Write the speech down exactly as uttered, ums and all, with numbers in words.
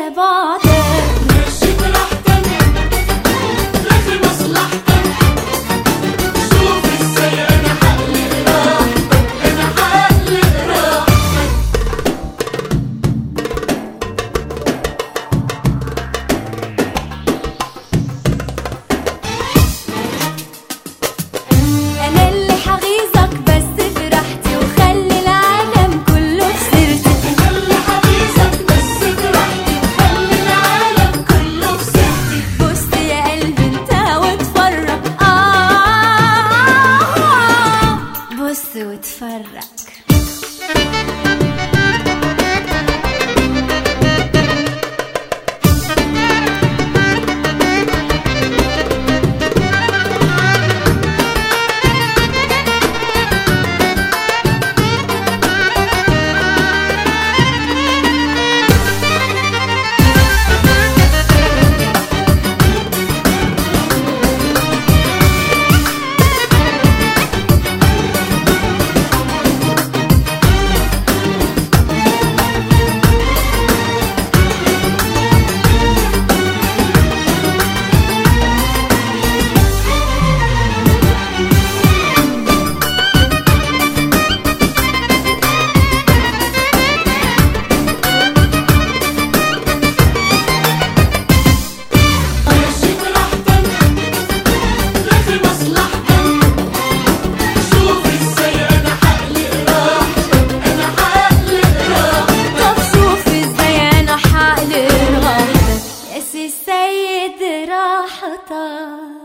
ليا بعدك. ماشي براحتك رغي مصلحتك، شوف ازاي انا حقلق راحتك، انا حقلق راحتك. انا اللي حغيظك بس في راحتي، وخلي العالم كله في سيرتي. انا اللي حبيسك بس براحتي، وخلي العالم كله في سيرتي. بص يا قلبي انت واتفرج، آه بص واتفرج. ماشي براحتك رغي مصلحتك، شوف ازاي انا حقلق راحتك، انا حقلق راحتك. طب شوف ازاي انا حقلق راحتك يا سي السيد راحتك.